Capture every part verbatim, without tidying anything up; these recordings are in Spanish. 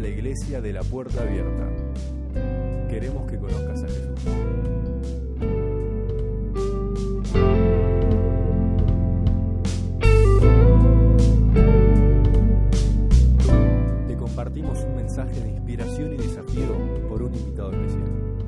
la Iglesia de la Puerta Abierta. Queremos que conozcas a Jesús. Te compartimos un mensaje de inspiración y desafío por un invitado especial.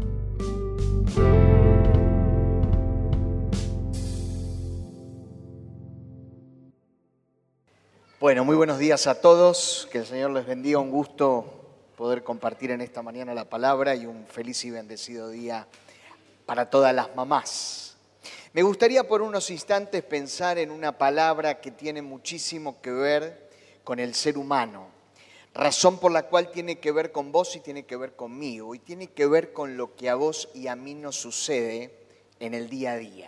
Bueno, muy buenos días a todos, que el Señor les bendiga, un gusto poder compartir en esta mañana la palabra y un feliz y bendecido día para todas las mamás. Me gustaría por unos instantes pensar en una palabra que tiene muchísimo que ver con el ser humano, razón por la cual tiene que ver con vos y tiene que ver conmigo, y tiene que ver con lo que a vos y a mí nos sucede en el día a día.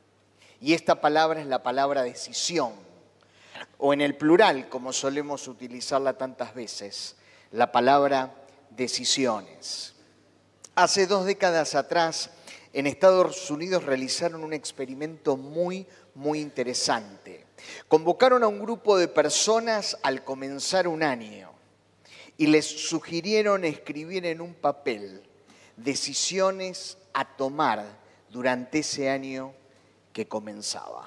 Y esta palabra es la palabra decisión, o en el plural, como solemos utilizarla tantas veces, la palabra decisiones. Hace dos décadas atrás, en Estados Unidos realizaron un experimento muy, muy interesante. Convocaron a un grupo de personas al comenzar un año y les sugirieron escribir en un papel decisiones a tomar durante ese año que comenzaba.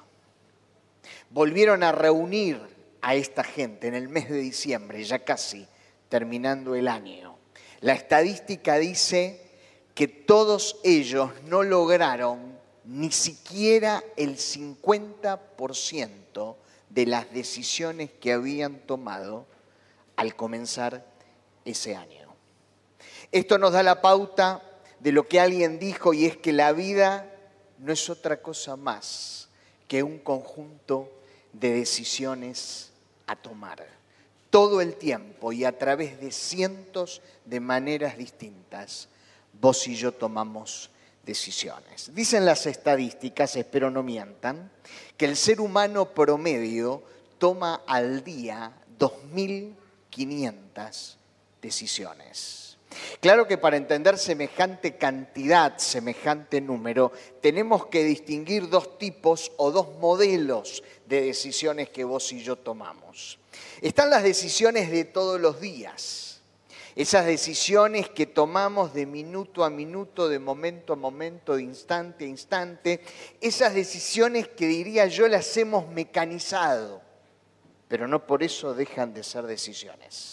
Volvieron a reunir a esta gente en el mes de diciembre, ya casi terminando el año. La estadística dice que todos ellos no lograron ni siquiera el cincuenta por ciento de las decisiones que habían tomado al comenzar ese año. Esto nos da la pauta de lo que alguien dijo, y es que la vida no es otra cosa más que un conjunto de decisiones a tomar. Todo el tiempo y a través de cientos de maneras distintas, vos y yo tomamos decisiones. Dicen las estadísticas, espero no mientan, que el ser humano promedio toma al día dos mil quinientas decisiones. Claro que para entender semejante cantidad, semejante número, tenemos que distinguir dos tipos o dos modelos de decisiones que vos y yo tomamos. Están las decisiones de todos los días, esas decisiones que tomamos de minuto a minuto, de momento a momento, de instante a instante, esas decisiones que diría yo las hemos mecanizado, pero no por eso dejan de ser decisiones.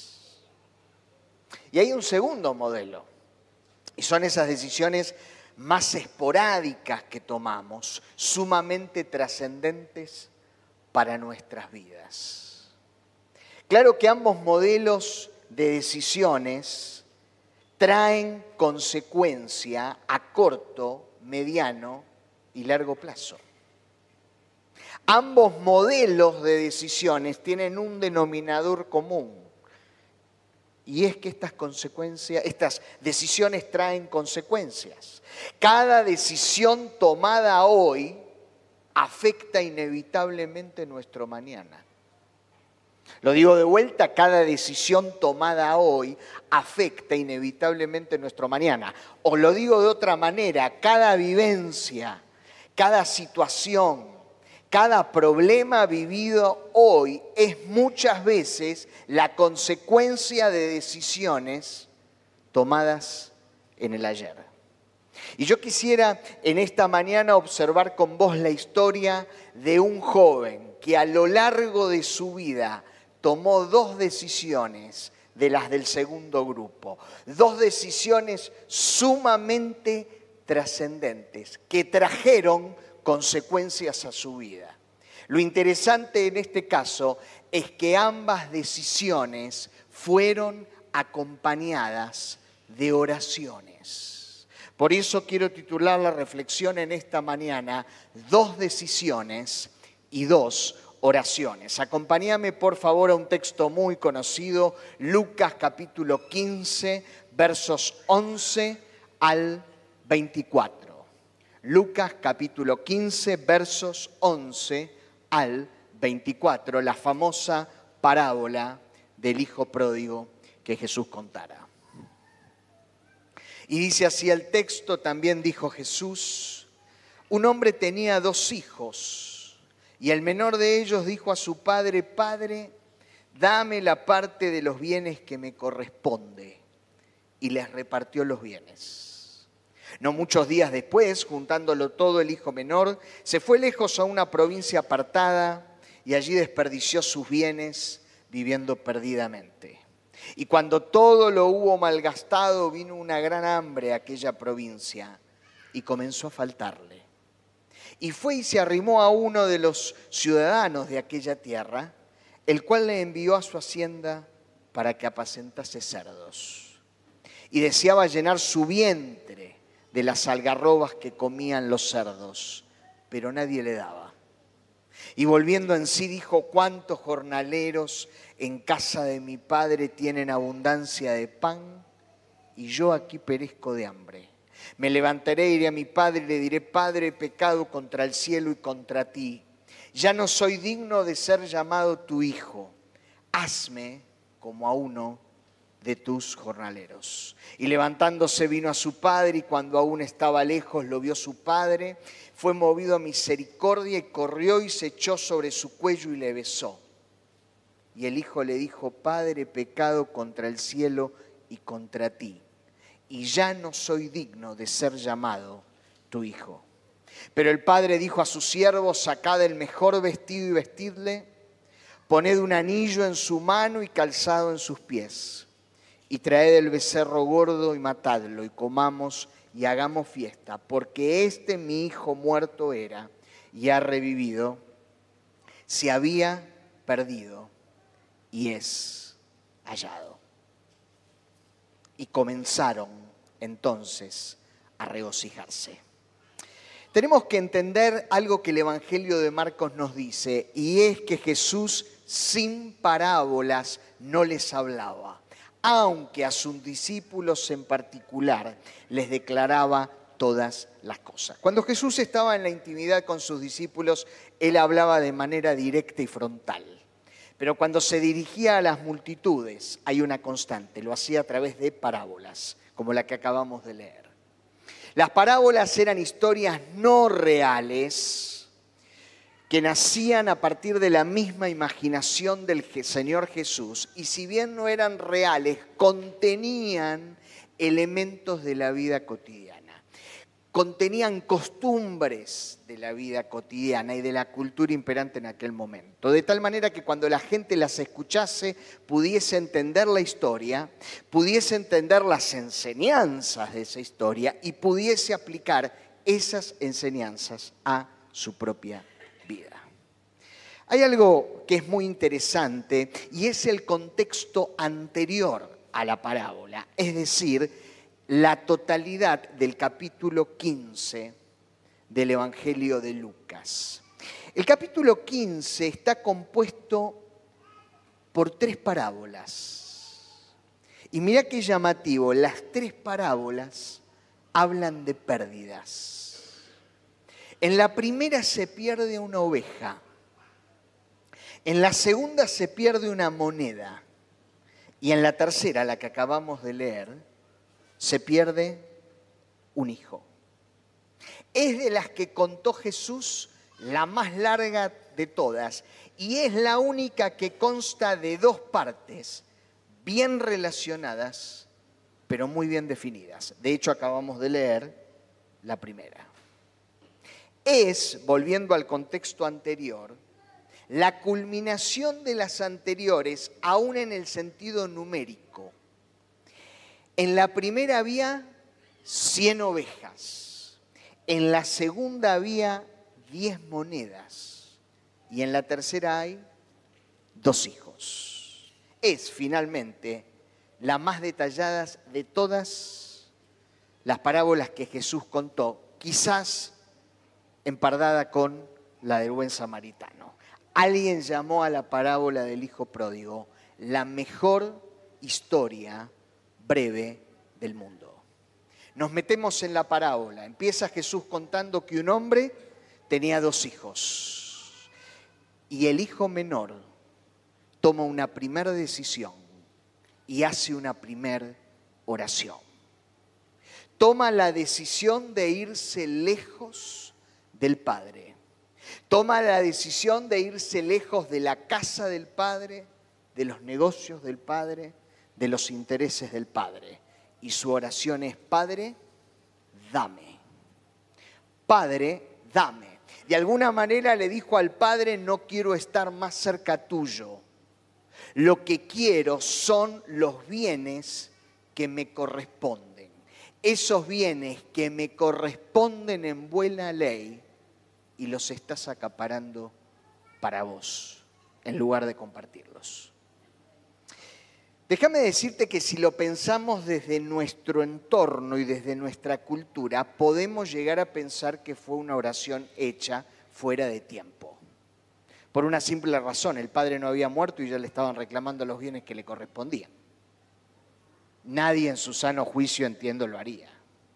Y hay un segundo modelo, y son esas decisiones más esporádicas que tomamos, sumamente trascendentes para nuestras vidas. Claro que ambos modelos de decisiones traen consecuencia a corto, mediano y largo plazo. Ambos modelos de decisiones tienen un denominador común. Y es que estas consecuencias, estas decisiones traen consecuencias. Cada decisión tomada hoy afecta inevitablemente nuestro mañana. Lo digo de vuelta, cada decisión tomada hoy afecta inevitablemente nuestro mañana. O lo digo de otra manera, cada vivencia, cada situación, cada problema vivido hoy es muchas veces la consecuencia de decisiones tomadas en el ayer. Y yo quisiera en esta mañana observar con vos la historia de un joven que a lo largo de su vida tomó dos decisiones de las del segundo grupo. Dos decisiones sumamente trascendentes que trajeron consecuencias a su vida. Lo interesante en este caso es que ambas decisiones fueron acompañadas de oraciones. Por eso quiero titular la reflexión en esta mañana, dos decisiones y dos oraciones. Acompáñame por favor a un texto muy conocido, Lucas capítulo quince, versos once al veinticuatro. Lucas capítulo quince, versos once al veinticuatro, la famosa parábola del hijo pródigo que Jesús contara. Y dice así el texto, también dijo Jesús, un hombre tenía dos hijos, y el menor de ellos dijo a su padre, Padre, dame la parte de los bienes que me corresponde. Y les repartió los bienes. No muchos días después, juntándolo todo, el hijo menor se fue lejos a una provincia apartada y allí desperdició sus bienes viviendo perdidamente. Y cuando todo lo hubo malgastado, vino una gran hambre a aquella provincia y comenzó a faltarle. Y fue y se arrimó a uno de los ciudadanos de aquella tierra, el cual le envió a su hacienda para que apacentase cerdos. Y deseaba llenar su vientre de las algarrobas que comían los cerdos, pero nadie le daba. Y volviendo en sí dijo: ¿cuántos jornaleros en casa de mi padre tienen abundancia de pan? Y yo aquí perezco de hambre. Me levantaré, iré a mi padre y le diré: Padre, he pecado contra el cielo y contra ti. Ya no soy digno de ser llamado tu hijo. Hazme como a uno de tus jornaleros. Y levantándose vino a su padre, y cuando aún estaba lejos lo vio su padre, fue movido a misericordia y corrió y se echó sobre su cuello y le besó. Y el hijo le dijo: Padre, he pecado contra el cielo y contra ti, y ya no soy digno de ser llamado tu hijo. Pero el padre dijo a sus siervos: sacad el mejor vestido y vestidle, poned un anillo en su mano y calzado en sus pies. Y traed el becerro gordo y matadlo, y comamos y hagamos fiesta, porque este mi hijo muerto era y ha revivido, se había perdido y es hallado. Y comenzaron entonces a regocijarse. Tenemos que entender algo que el Evangelio de Marcos nos dice, y es que Jesús sin parábolas no les hablaba, aunque a sus discípulos en particular les declaraba todas las cosas. Cuando Jesús estaba en la intimidad con sus discípulos, Él hablaba de manera directa y frontal. Pero cuando se dirigía a las multitudes, hay una constante, lo hacía a través de parábolas, como la que acabamos de leer. Las parábolas eran historias no reales, que nacían a partir de la misma imaginación del Señor Jesús, y si bien no eran reales, contenían elementos de la vida cotidiana, contenían costumbres de la vida cotidiana y de la cultura imperante en aquel momento, de tal manera que cuando la gente las escuchase pudiese entender la historia, pudiese entender las enseñanzas de esa historia y pudiese aplicar esas enseñanzas a su propia vida. Vida. Hay algo que es muy interesante y es el contexto anterior a la parábola, es decir, la totalidad del capítulo quince del Evangelio de Lucas. El capítulo quince está compuesto por tres parábolas. Y mira qué llamativo, las tres parábolas hablan de pérdidas. En la primera se pierde una oveja, en la segunda se pierde una moneda y en la tercera, la que acabamos de leer, se pierde un hijo. Es de las que contó Jesús la más larga de todas y es la única que consta de dos partes bien relacionadas, pero muy bien definidas. De hecho, acabamos de leer la primera. Es, volviendo al contexto anterior, la culminación de las anteriores, aún en el sentido numérico. En la primera había cien ovejas, en la segunda había diez monedas y en la tercera hay dos hijos. Es finalmente la más detallada de todas las parábolas que Jesús contó, quizás empardada con la del buen samaritano. Alguien llamó a la parábola del hijo pródigo la mejor historia breve del mundo. Nos metemos en la parábola. Empieza Jesús contando que un hombre tenía dos hijos y el hijo menor toma una primera decisión y hace una primera oración. Toma la decisión de irse lejos del Padre. Toma la decisión de irse lejos de la casa del Padre de los negocios del Padre, de los intereses del Padre. Y su oración es: Padre, dame. Padre, dame. De alguna manera le dijo al Padre: no quiero estar más cerca tuyo. Lo que quiero son los bienes que me corresponden. Esos bienes que me corresponden en buena ley, y los estás acaparando para vos, en lugar de compartirlos. Déjame decirte que si lo pensamos desde nuestro entorno y desde nuestra cultura, podemos llegar a pensar que fue una oración hecha fuera de tiempo. Por una simple razón: el padre no había muerto y ya le estaban reclamando los bienes que le correspondían. Nadie en su sano juicio, entiendo, lo haría.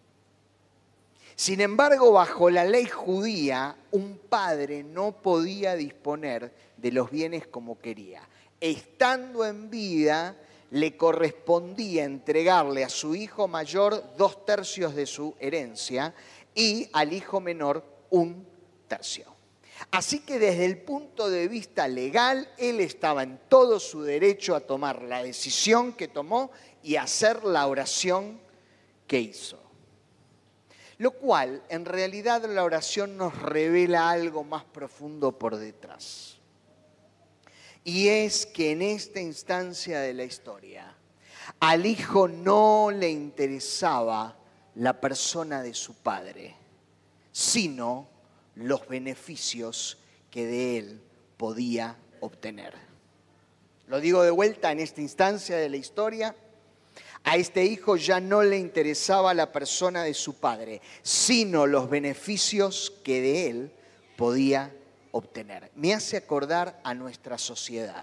Sin embargo, bajo la ley judía, un padre no podía disponer de los bienes como quería. Estando en vida, le correspondía entregarle a su hijo mayor dos tercios de su herencia y al hijo menor un tercio. Así que desde el punto de vista legal, él estaba en todo su derecho a tomar la decisión que tomó y hacer la oración que hizo. Lo cual, en realidad, la oración nos revela algo más profundo por detrás. Y es que en esta instancia de la historia, al hijo no le interesaba la persona de su padre, sino los beneficios que de él podía obtener. Lo digo de vuelta: en esta instancia de la historia, a este hijo ya no le interesaba la persona de su padre, sino los beneficios que de él podía obtener. Me hace acordar a nuestra sociedad.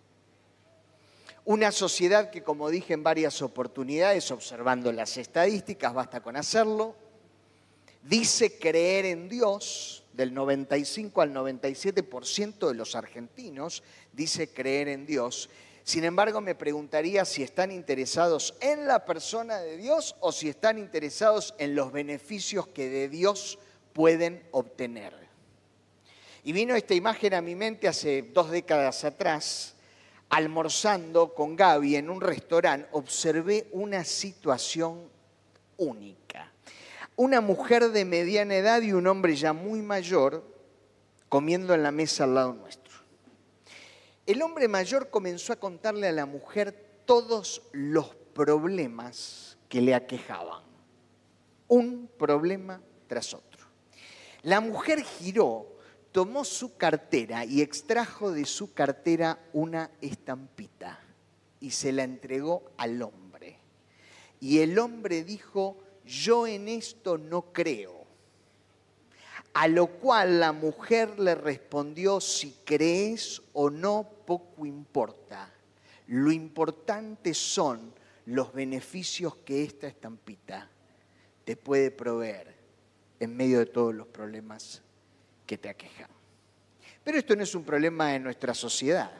Una sociedad que, como dije en varias oportunidades, observando las estadísticas, basta con hacerlo, dice creer en Dios. Del noventa y cinco al noventa y siete por ciento de los argentinos dice creer en Dios. Sin embargo, me preguntaría si están interesados en la persona de Dios o si están interesados en los beneficios que de Dios pueden obtener. Y vino esta imagen a mi mente hace dos décadas atrás. Almorzando con Gaby en un restaurante, observé una situación única. Una mujer de mediana edad y un hombre ya muy mayor comiendo en la mesa al lado nuestro. El hombre mayor comenzó a contarle a la mujer todos los problemas que le aquejaban. Un problema tras otro. La mujer giró, tomó su cartera y extrajo de su cartera una estampita y se la entregó al hombre. Y el hombre dijo: yo en esto no creo. A lo cual la mujer le respondió: si crees o no, poco importa. Lo importante son los beneficios que esta estampita te puede proveer en medio de todos los problemas que te aquejan. Pero esto no es un problema de nuestra sociedad.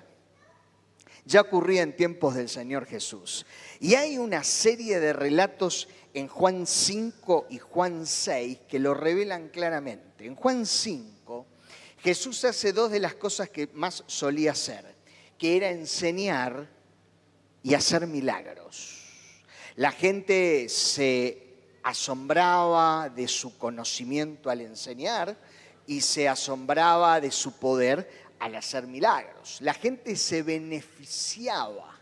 Ya ocurría en tiempos del Señor Jesús. Y hay una serie de relatos en Juan cinco y Juan seis que lo revelan claramente. En Juan cinco, Jesús hace dos de las cosas que más solía hacer, que era enseñar y hacer milagros. La gente se asombraba de su conocimiento al enseñar y se asombraba de su poder al hacer milagros. La gente se beneficiaba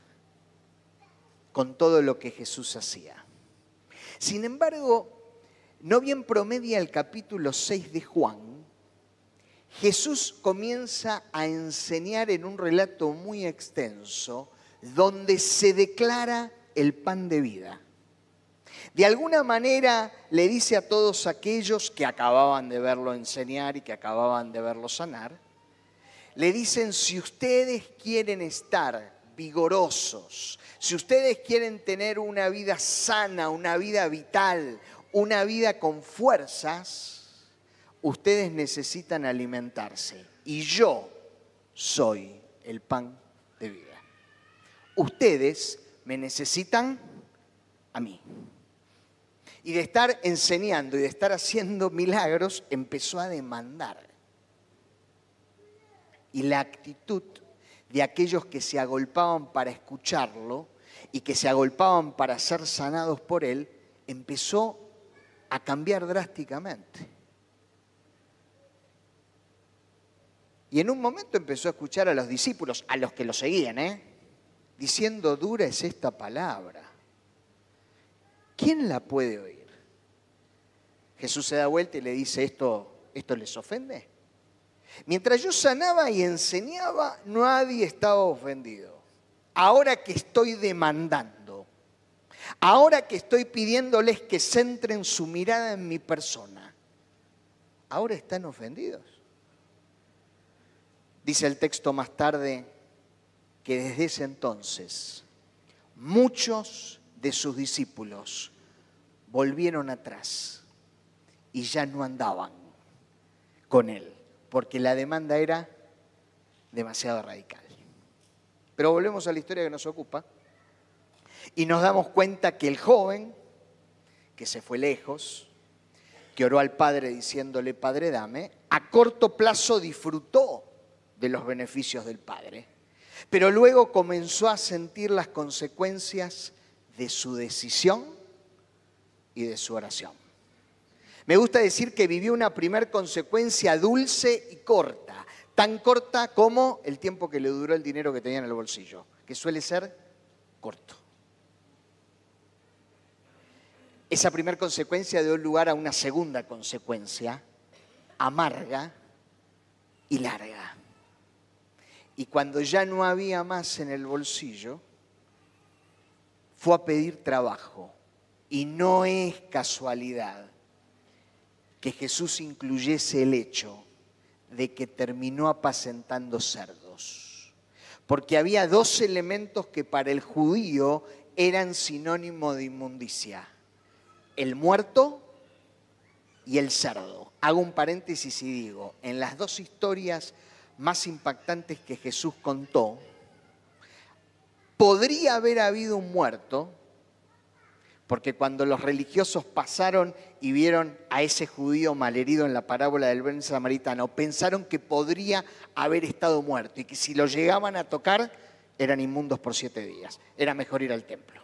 con todo lo que Jesús hacía. Sin embargo, no bien promedia el capítulo seis de Juan, Jesús comienza a enseñar en un relato muy extenso donde se declara el pan de vida. De alguna manera le dice a todos aquellos que acababan de verlo enseñar y que acababan de verlo sanar, le dicen: si ustedes quieren estar vigorosos, si ustedes quieren tener una vida sana, una vida vital, una vida con fuerzas, ustedes necesitan alimentarse. Y yo soy el pan de vida. Ustedes me necesitan a mí. Y de estar enseñando y de estar haciendo milagros, empezó a demandar. Y la actitud de aquellos que se agolpaban para escucharlo y que se agolpaban para ser sanados por él, empezó a cambiar drásticamente. Y en un momento empezó a escuchar a los discípulos, a los que lo seguían, ¿eh? diciendo, dura es esta palabra. ¿Quién la puede oír? Jesús se da vuelta y le dice, ¿esto, esto les ofende? Mientras yo sanaba y enseñaba, nadie estaba ofendido. Ahora que estoy demandando, ahora que estoy pidiéndoles que centren su mirada en mi persona, ahora están ofendidos. Dice el texto más tarde que desde ese entonces muchos de sus discípulos volvieron atrás y ya no andaban con él, porque la demanda era demasiado radical. Pero volvemos a la historia que nos ocupa y nos damos cuenta que el joven, que se fue lejos, que oró al Padre diciéndole, Padre, dame, a corto plazo disfrutó de los beneficios del Padre, pero luego comenzó a sentir las consecuencias de su decisión y de su oración. Me gusta decir que vivió una primer consecuencia dulce y corta, tan corta como el tiempo que le duró el dinero que tenía en el bolsillo, que suele ser corto. Esa primera consecuencia dio lugar a una segunda consecuencia, amarga y larga. Y cuando ya no había más en el bolsillo, fue a pedir trabajo. Y no es casualidad que Jesús incluyese el hecho de que terminó apacentando cerdos. Porque había dos elementos que para el judío eran sinónimo de inmundicia: el muerto y el cerdo. Hago un paréntesis y digo, en las dos historias más impactantes que Jesús contó, podría haber habido un muerto, porque cuando los religiosos pasaron y vieron a ese judío malherido en la parábola del buen samaritano, pensaron que podría haber estado muerto y que si lo llegaban a tocar eran inmundos por siete días. Era mejor ir al templo.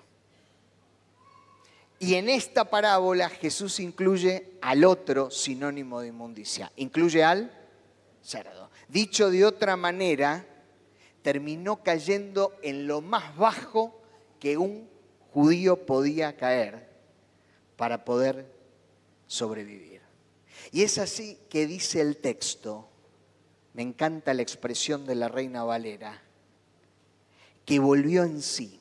Y en esta parábola Jesús incluye al otro sinónimo de inmundicia, incluye al cerdo. Dicho de otra manera, terminó cayendo en lo más bajo que un judío podía caer para poder sobrevivir. Y es así que dice el texto, me encanta la expresión de la Reina Valera, que volvió en sí.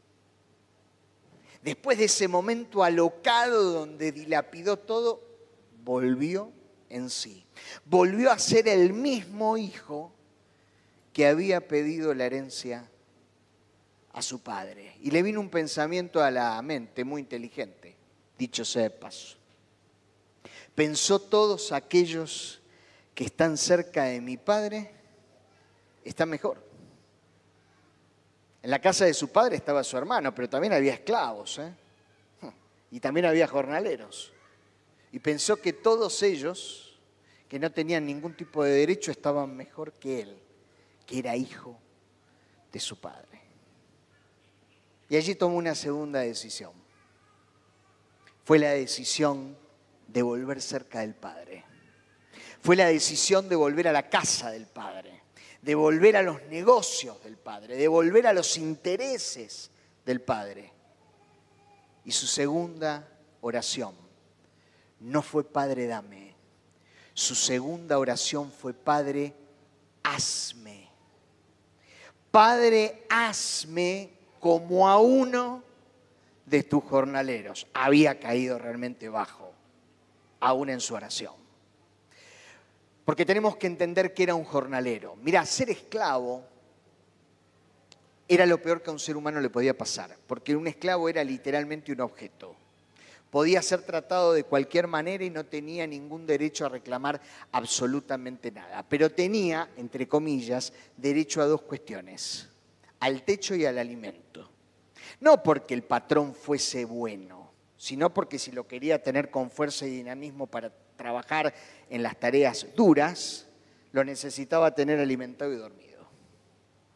Después de ese momento alocado donde dilapidó todo, volvió en sí. Volvió a ser el mismo hijo que había pedido la herencia a su padre. Y le vino un pensamiento a la mente muy inteligente, dicho sea de paso. Pensó, todos aquellos que están cerca de mi padre están mejor. En la casa de su padre estaba su hermano, pero también había esclavos, ¿eh? Y también había jornaleros. Y pensó que todos ellos, que no tenían ningún tipo de derecho, estaban mejor que él, que era hijo de su padre. Y allí tomó una segunda decisión. Fue la decisión de volver cerca del Padre. Fue la decisión de volver a la casa del Padre, de volver a los negocios del Padre, de volver a los intereses del Padre. Y su segunda oración no fue Padre, dame. Su segunda oración fue Padre, hazme. Padre, hazme como a uno de tus jornaleros. Había caído realmente bajo, aún en su oración. Porque tenemos que entender que era un jornalero. Mirá, ser esclavo era lo peor que a un ser humano le podía pasar, porque un esclavo era literalmente un objeto. Podía ser tratado de cualquier manera y no tenía ningún derecho a reclamar absolutamente nada. Pero tenía, entre comillas, derecho a dos cuestiones: al techo y al alimento. No porque el patrón fuese bueno, sino porque si lo quería tener con fuerza y dinamismo para trabajar en las tareas duras, lo necesitaba tener alimentado y dormido.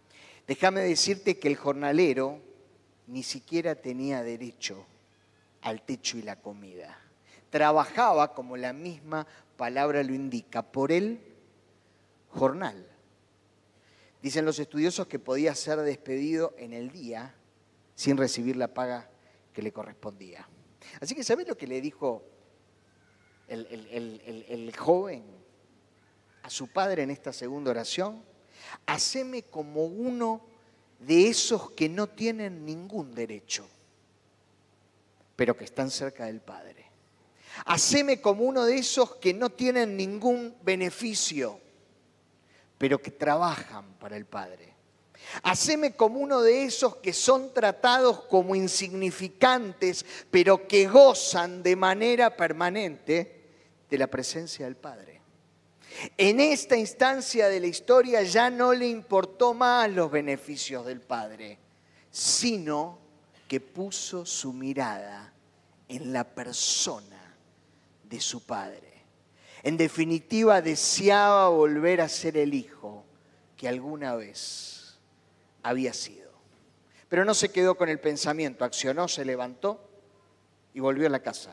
Déjame decirte que el jornalero ni siquiera tenía derecho al techo y la comida. Trabajaba, como la misma palabra lo indica, por el jornal. Dicen los estudiosos que podía ser despedido en el día sin recibir la paga que le correspondía. Así que, ¿sabés lo que le dijo el, el, el, el, el joven a su padre en esta segunda oración? Haceme como uno de esos que no tienen ningún derecho, pero que están cerca del Padre. Haceme como uno de esos que no tienen ningún beneficio, pero que trabajan para el Padre. Haceme como uno de esos que son tratados como insignificantes, pero que gozan de manera permanente de la presencia del Padre. En esta instancia de la historia ya no le importó más los beneficios del Padre, sino que puso su mirada en la persona de su Padre. En definitiva, deseaba volver a ser el hijo que alguna vez había sido. Pero no se quedó con el pensamiento, accionó, se levantó y volvió a la casa.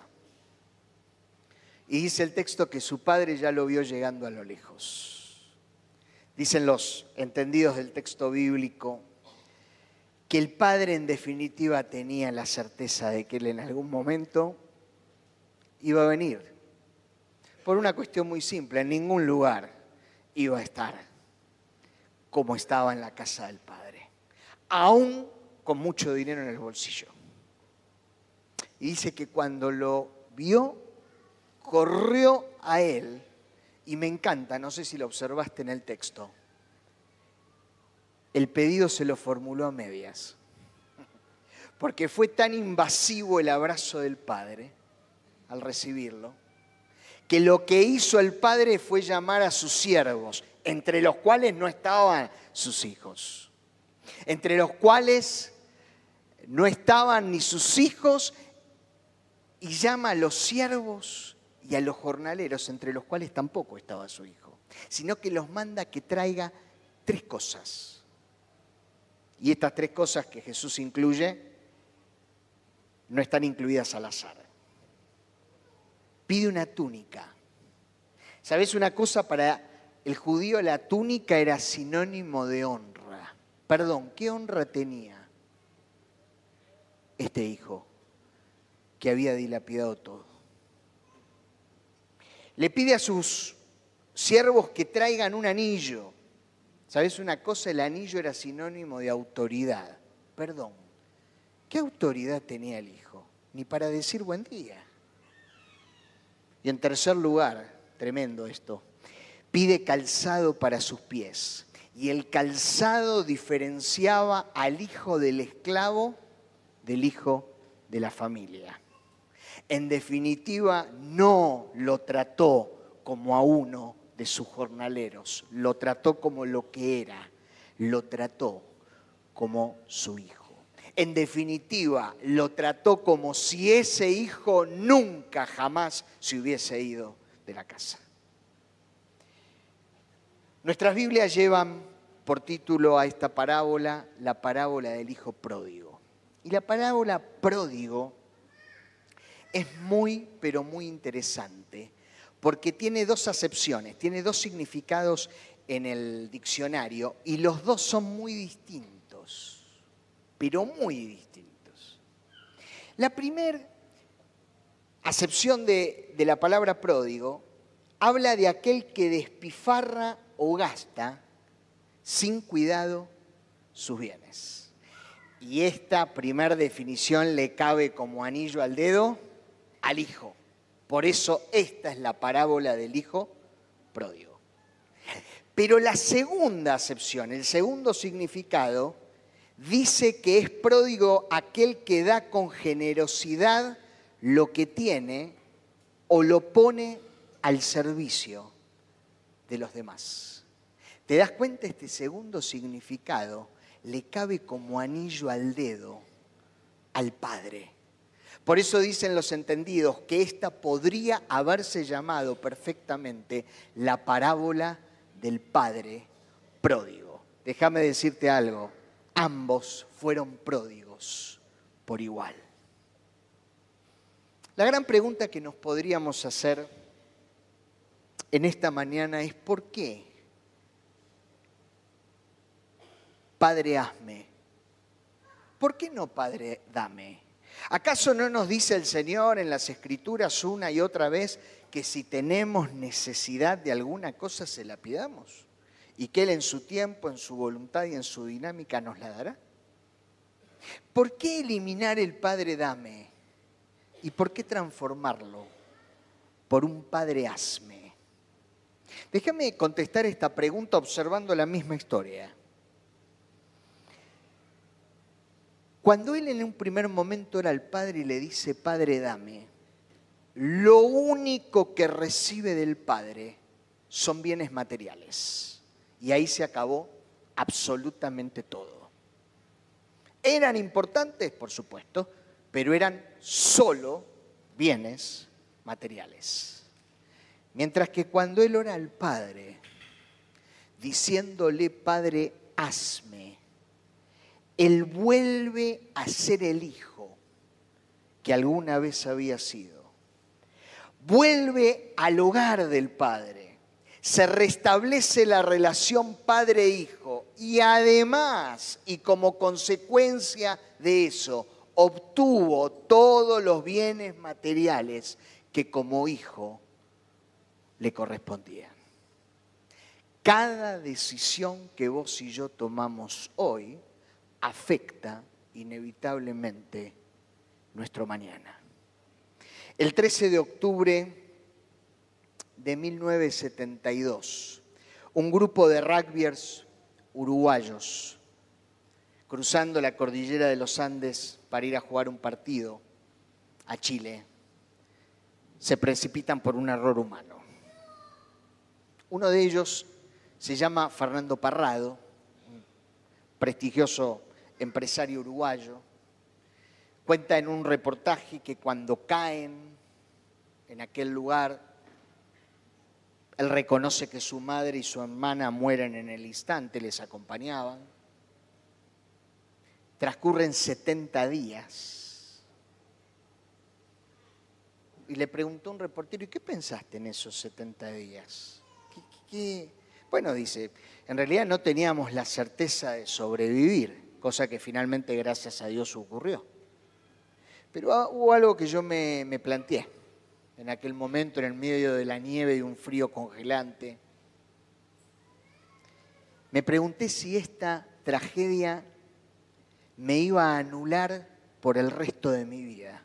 Y dice el texto que su padre ya lo vio llegando a lo lejos. Dicen los entendidos del texto bíblico que el padre en definitiva tenía la certeza de que él en algún momento iba a venir. Por una cuestión muy simple, en ningún lugar iba a estar como estaba en la casa del padre, aún con mucho dinero en el bolsillo. Y dice que cuando lo vio, corrió a él, y me encanta, no sé si lo observaste en el texto, el pedido se lo formuló a medias, porque fue tan invasivo el abrazo del padre al recibirlo, que lo que hizo el padre fue llamar a sus siervos, entre los cuales no estaban sus hijos, entre los cuales no estaban ni sus hijos, y llama a los siervos y a los jornaleros, entre los cuales tampoco estaba su hijo, sino que los manda que traiga tres cosas. Y estas tres cosas que Jesús incluye no están incluidas al azar. Pide una túnica. ¿Sabés una cosa? Para el judío la túnica era sinónimo de honra. Perdón, ¿qué honra tenía este hijo que había dilapidado todo? Le pide a sus siervos que traigan un anillo. ¿Sabés una cosa? El anillo era sinónimo de autoridad. Perdón, ¿qué autoridad tenía el hijo? Ni para decir buen día. Y en tercer lugar, tremendo esto, pide calzado para sus pies. Y el calzado diferenciaba al hijo del esclavo del hijo de la familia. En definitiva, no lo trató como a uno de sus jornaleros, lo trató como lo que era, lo trató como su hijo. En definitiva, lo trató como si ese hijo nunca jamás se hubiese ido de la casa. Nuestras Biblias llevan por título a esta parábola la parábola del hijo pródigo. Y la parábola pródigo es muy, pero muy interesante, porque tiene dos acepciones, tiene dos significados en el diccionario, y los dos son muy distintos, pero muy distintos. La primera acepción de, de la palabra pródigo habla de aquel que despifarra o gasta sin cuidado sus bienes. Y esta primera definición le cabe como anillo al dedo al hijo. Por eso esta es la parábola del hijo pródigo. Pero la segunda acepción, el segundo significado, dice que es pródigo aquel que da con generosidad lo que tiene o lo pone al servicio de los demás. ¿Te das cuenta? Este segundo significado le cabe como anillo al dedo al Padre. Por eso dicen los entendidos que esta podría haberse llamado perfectamente la parábola del padre pródigo. Déjame decirte algo, ambos fueron pródigos por igual. La gran pregunta que nos podríamos hacer en esta mañana es ¿por qué? Padre, hazme. ¿Por qué no, Padre, dame? ¿Acaso no nos dice el Señor en las Escrituras una y otra vez que si tenemos necesidad de alguna cosa se la pidamos? Y que Él en su tiempo, en su voluntad y en su dinámica nos la dará. ¿Por qué eliminar el Padre, dame? ¿Y por qué transformarlo por un Padre, hazme? Déjame contestar esta pregunta observando la misma historia. Cuando él en un primer momento era el Padre y le dice, Padre, dame, lo único que recibe del Padre son bienes materiales. Y ahí se acabó absolutamente todo. ¿Eran importantes? Por supuesto, pero eran solo bienes materiales. Mientras que cuando él ora al Padre, diciéndole, Padre, hazme, él vuelve a ser el Hijo que alguna vez había sido. Vuelve al hogar del Padre. Se restablece la relación Padre-Hijo. Y además, y como consecuencia de eso, obtuvo todos los bienes materiales que como hijo le correspondían. Cada decisión que vos y yo tomamos hoy afecta inevitablemente nuestro mañana. El trece de octubre de mil novecientos setenta y dos, un grupo de rugbyers uruguayos cruzando la cordillera de los Andes para ir a jugar un partido a Chile, se precipitan por un error humano. Uno de ellos se llama Fernando Parrado, un prestigioso empresario uruguayo. Cuenta en un reportaje que cuando caen en aquel lugar, él reconoce que su madre y su hermana mueren en el instante, les acompañaban. Transcurren setenta días. Y le preguntó un reportero, ¿y qué pensaste en esos setenta días? ¿Qué, qué, qué? Bueno, dice, en realidad no teníamos la certeza de sobrevivir, cosa que finalmente, gracias a Dios, ocurrió. Pero hubo algo que yo me, me planteé en aquel momento, en el medio de la nieve y un frío congelante. Me pregunté si esta tragedia me iba a anular por el resto de mi vida.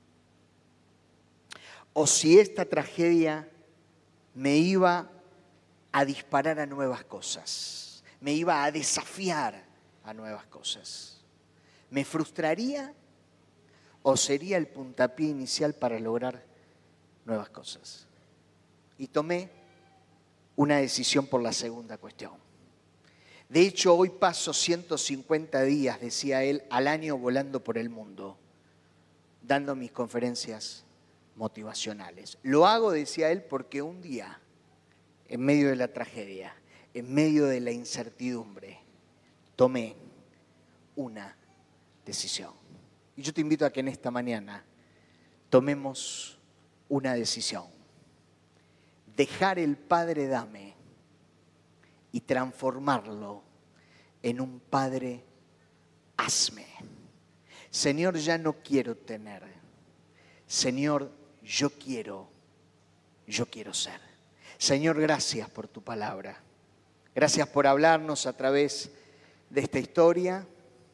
O si esta tragedia me iba a disparar a nuevas cosas, me iba a desafiar a nuevas cosas. ¿Me frustraría o sería el puntapié inicial para lograr nuevas cosas? Y tomé una decisión por la segunda cuestión. De hecho, hoy paso ciento cincuenta días, decía él, al año volando por el mundo, dando mis conferencias motivacionales. Lo hago, decía él, porque un día, en medio de la tragedia, en medio de la incertidumbre, tomé una decisión. Y yo te invito a que en esta mañana tomemos una decisión. Dejar el Padre dame y transformarlo en un Padre hazme. Señor, ya no quiero tener. Señor, yo quiero, yo quiero ser. Señor, gracias por tu palabra. Gracias por hablarnos a través de esta historia.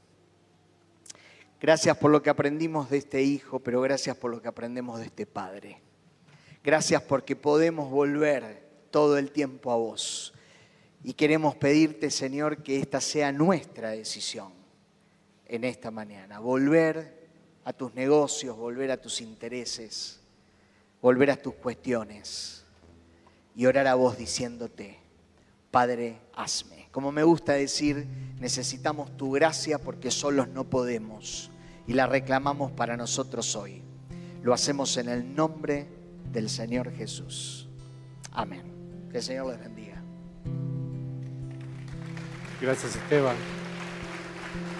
Gracias por lo que aprendimos de este hijo, pero gracias por lo que aprendemos de este Padre. Gracias porque podemos volver todo el tiempo a vos. Y queremos pedirte, Señor, que esta sea nuestra decisión en esta mañana. Volver a tus negocios, volver a tus intereses, volver a tus cuestiones y orar a vos diciéndote, Padre, hazme. Como me gusta decir, necesitamos tu gracia porque solos no podemos y la reclamamos para nosotros hoy. Lo hacemos en el nombre del Señor Jesús. Amén. Que el Señor les bendiga. Gracias, Esteban.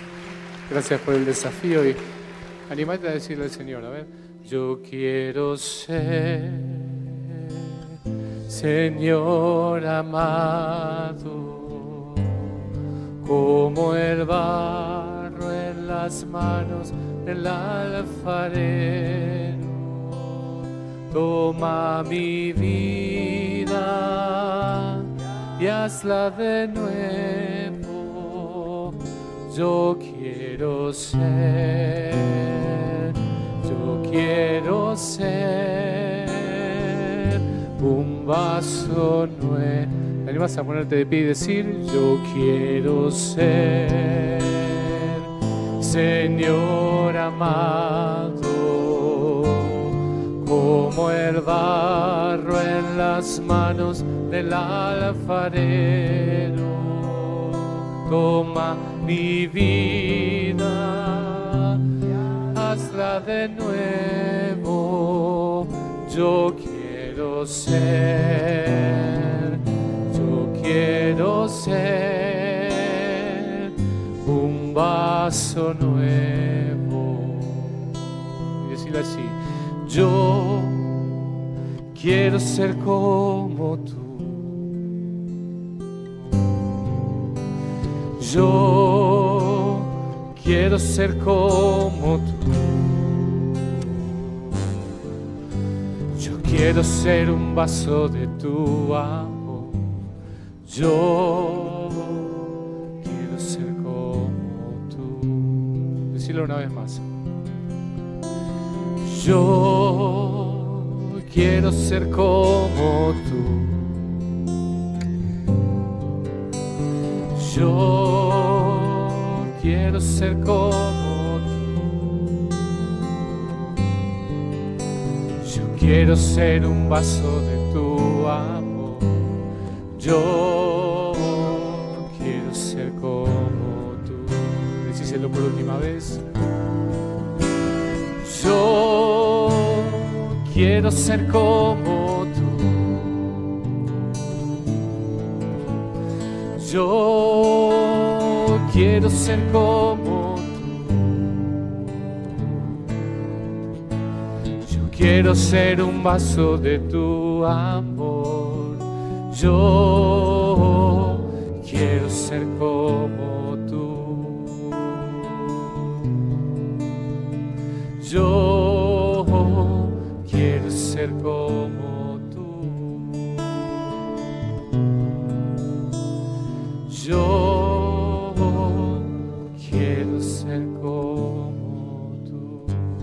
Gracias por el desafío y animate a decirle al Señor, a ver, yo quiero ser, Señor amado, como el barro en las manos del alfarero. Toma mi vida y hazla de nuevo. Yo quiero ser, yo quiero ser un vaso nuevo. ¿Te animas a ponerte de pie y decir, yo quiero ser, Señor amado, como el barro en las manos del alfarero? Toma mi vida, hazla de nuevo. Yo quiero ser, yo quiero ser un vaso nuevo. Y decirle así, yo quiero ser como tú. Yo quiero ser como tú. Yo quiero ser un vaso de tu amor. Yo quiero ser como tú. Decirlo una vez más. Yo quiero ser como tú. Yo quiero ser como tú. Yo quiero ser un vaso de tu amor. Yo quiero ser como tú. Decíselo por última vez. Yo quiero ser como tú. Yo quiero ser como tú. Yo quiero ser un vaso de tu amor. Yo quiero ser como tú. Yo quiero ser como tú. Yo quiero ser como tú.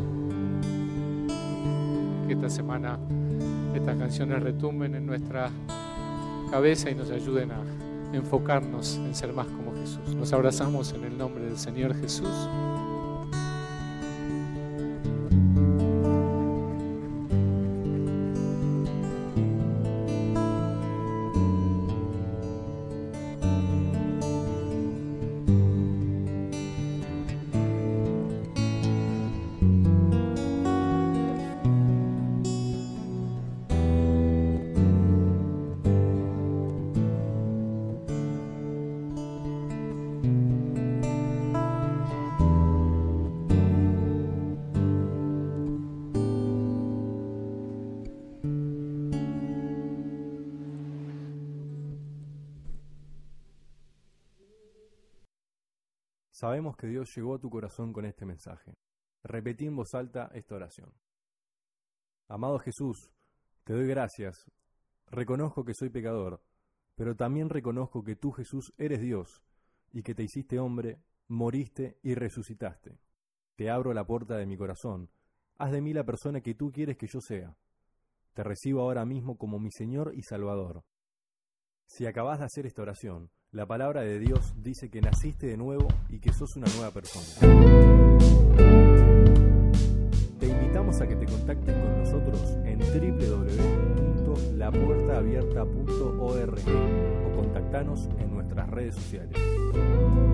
Que esta semana estas canciones retumben en nuestra cabeza y nos ayuden a enfocarnos en ser más como Jesús. Nos abrazamos en el nombre del Señor Jesús. Sabemos que Dios llegó a tu corazón con este mensaje. Repetí en voz alta esta oración. Amado Jesús, te doy gracias. Reconozco que soy pecador, pero también reconozco que tú, Jesús, eres Dios y que te hiciste hombre, moriste y resucitaste. Te abro la puerta de mi corazón. Haz de mí la persona que tú quieres que yo sea. Te recibo ahora mismo como mi Señor y Salvador. Si acabas de hacer esta oración, la palabra de Dios dice que naciste de nuevo y que sos una nueva persona. Te invitamos a que te contactes con nosotros en doble u doble u doble u punto la puerta abierta punto org o contactanos en nuestras redes sociales.